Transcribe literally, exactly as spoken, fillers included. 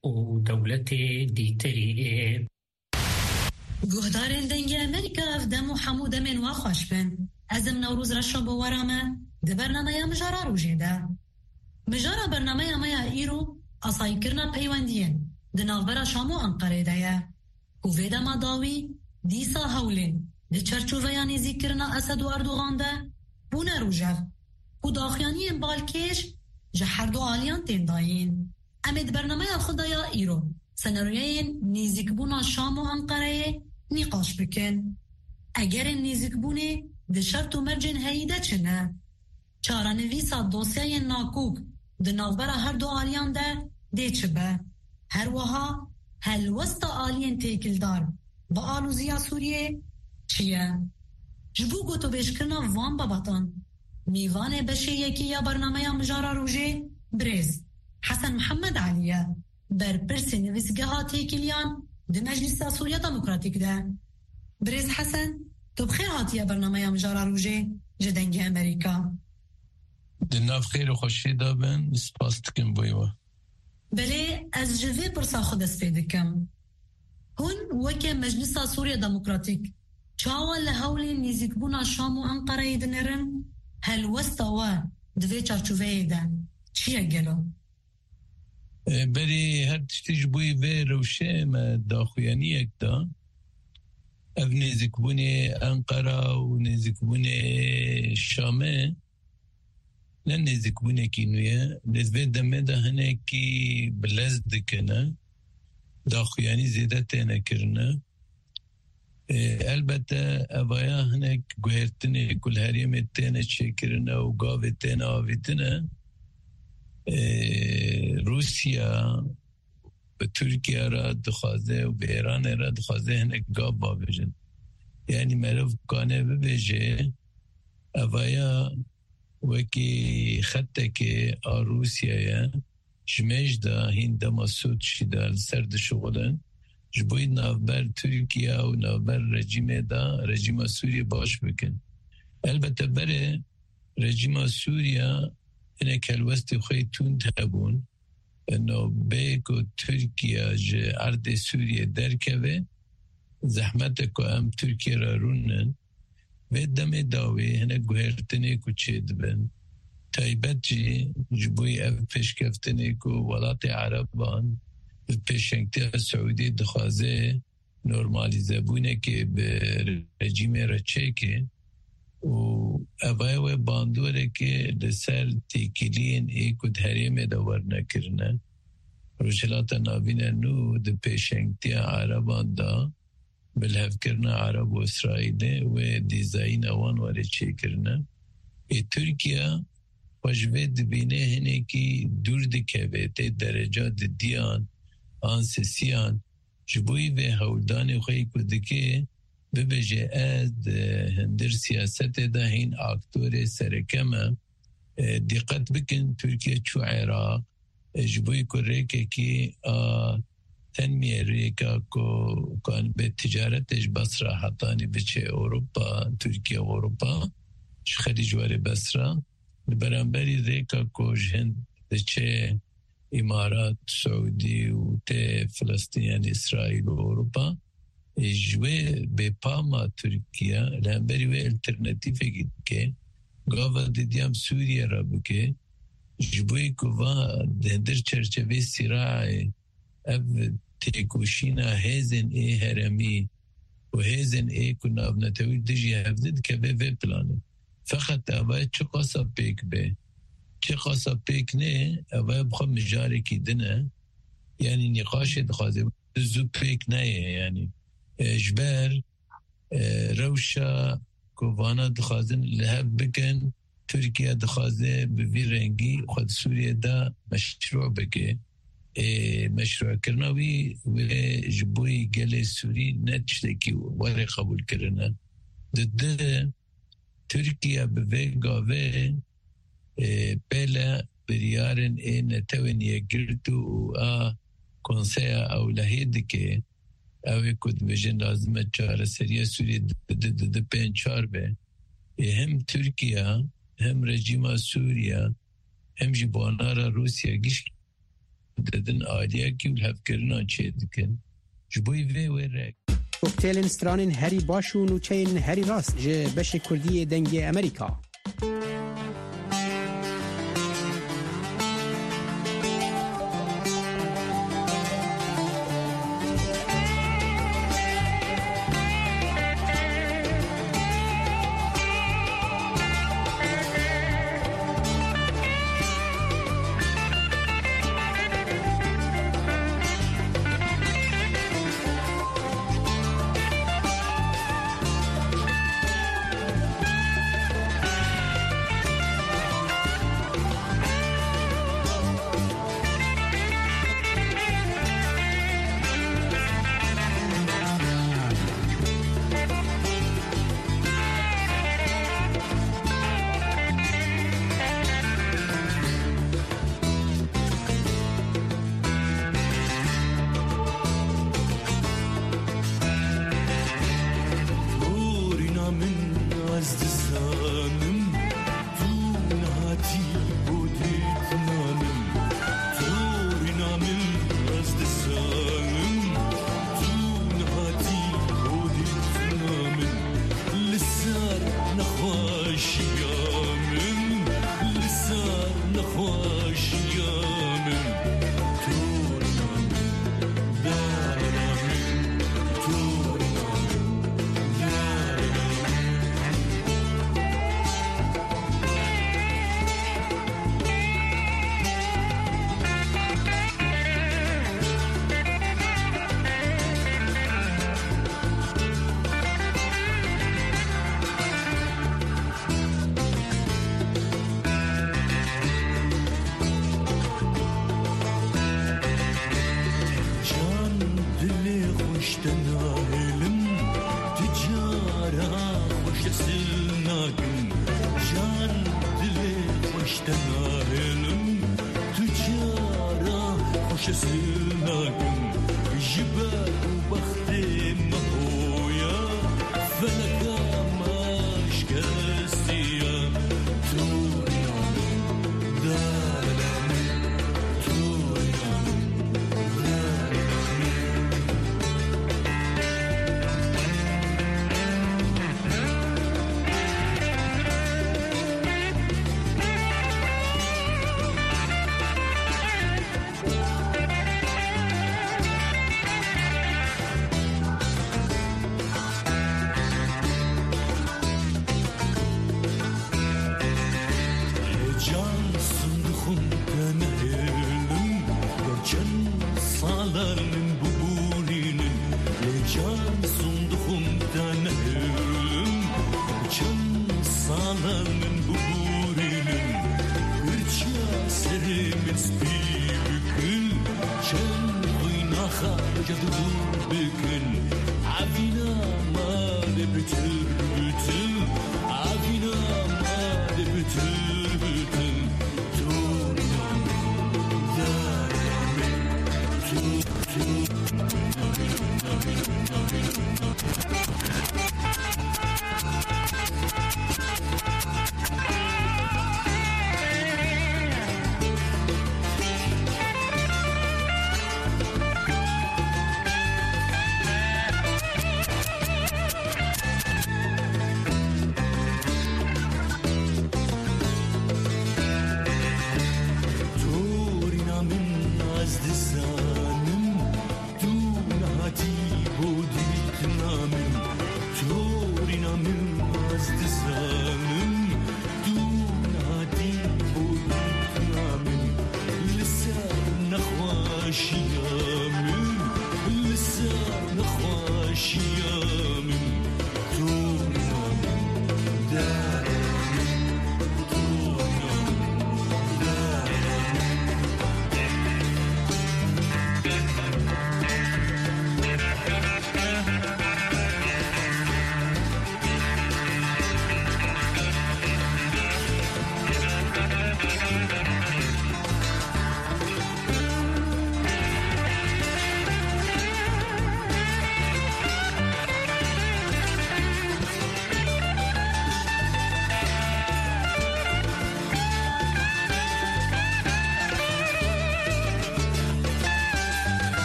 و دولت دیتری گهدارن دنگ امریکا افدم و حمود من و خوش بن ازم نوروز رشا بورامه ده برنامه مجارا رو جیده مجارا برنامه مایا ایرو اصای کرنا پیوندین ده نافبرا شامو انقره ده و ویده ما داوی دیسا هولین ده چرچوه یانی زیکرنا اسد و اردوغان ده بونه رو جف و داخیانی این بالکش جه هر دو آلیان تین داین امید برنامه خدایا ایرو سناریوین نیزیک بونا شام و انقره نیقاش بکن اگر نیزیک بونه ده شرط و مرجن هیده چنه چارنویسا دوسیای ناکوک ده نافبرا هر دو آلیان ده ده چه به هر وها هل وسط آلیان تیکل دار با آلوزیا سوریه چیه؟ جبو گوتو بشکرنا وان باباتان میوان بشه یکی یا برنامه مجارا روژه برز حسن محمد علیه بر پرس نویسگه ها تیکلیان ده مجلس سوریا دموکراتیک ده برز حسن تو بخیر هاتیه برنامه مجارا روژه جدنگ امریکا ده ناف خیر خوشی دابن سپاس تکن بایوه بله از جوه پرسا خود استیدکم هون وکه مجلس سوریا دموکراتیک چاوال لحول نیزیک بونا شام و انقره ایدنرن هل وستاوا دوی چارچوه ایدن چیه گلو؟ بری هر تشتیج بوی و روشه ما داخویانی یک دا او نیزیک بونی انقره و نیزیک بونی شامه نه نیزیک بونی کی نویه نزوی دمه ده هنه کی بلز دکنه داخویانی زیده تینه کرنه البته اویا هنک گوهرتنی کل هریم تینه چکرنه و گاو تینه آویتنه روسیا به ترکیه را دخوازه و به ایران را دخوازه هنک گاو بابجن یعنی مروف کانه ببیجه اویا وکی خطه که آ روسیا جمعش دا هین دماسود شده سرد شغلن جبوی نافبر ترکیه و نافبر رژیم دا رژیم سوریه باش بکن البته بره رژیم سوریه اینه کلوستی خوی توند هبون انو بیکو ترکیه جه ارد سوریه درکوه زحمت که هم ترکیه را رونن و دم داوی هنه گوهرتنی که چید بن تایبت جی جبوی اف پیشکفتنی که ولات عربان پیشنگتی سعودی دخوازه نورمالیزه بونه که به رژیم رچه که و اوای و باندوره که لسر تیکیلین ای کد حریم دور نکرنه روشلات ناوین نو ده پیشنگتی عربان دا بلحف کرنه عرب و اسرائیل و دیزاین اوان واره چه کرنه ای ترکیه وجوه دبینه هنه که دور دکوه تی درجات دیان آنسیسیان جبوی و هولدان خوی کدکه ببجه از هندر سیاست ده هین اکتور سرکمه دقت بکن ترکیه چو عراق جبوی که ریکه که تنمیه ریکه که کان به تجارتش بسره حتانی بچه اوروپا ترکیه و اوروپا خلیج واره بسره برانبری ریکه که هند بچه امارات سعودی و ته فلسطین اسرائیل و اروپا جوه به پاما ترکیه لنبری و الترناتیفه گید که گاوا دیدیم سوریه را بکه جبوی کوا دندر چرچوه سراع او تیکوشینا هیزن ای هرمی و هیزن ای کناب نتوی دجی هفدد که به وی پلانه فقط اوه چه قصا پیک به چه خاصا پیک نه اوه بخوا مجاره کی دنه یعنی نقاش دخوازه زو پیک نه یعنی اجبر روشا کوانا دخوازن لحب بکن ترکیه دخوازه بوی رنگی خود سوریه دا مشروع بکه مشروع کرناوی و جبوی گل سوری نتشتکی واره قبول کرنه ده ترکیه بوی گاوه بلا بریارن این نتوینیه گرتو و آ کنسیا او لحید که اوی کد بجن لازمه چاره سریه سوری ده ده ده پین چار به هم ترکیه هم رژیم سوریا هم جبانارا روسیا گیش دادن آلیا کی و هفکرنا چه دکن جبوی وی ورک کوکتیلن سترانن هری باشون و چین هری راست جه بش کردی دنگ امریکا. Yeah.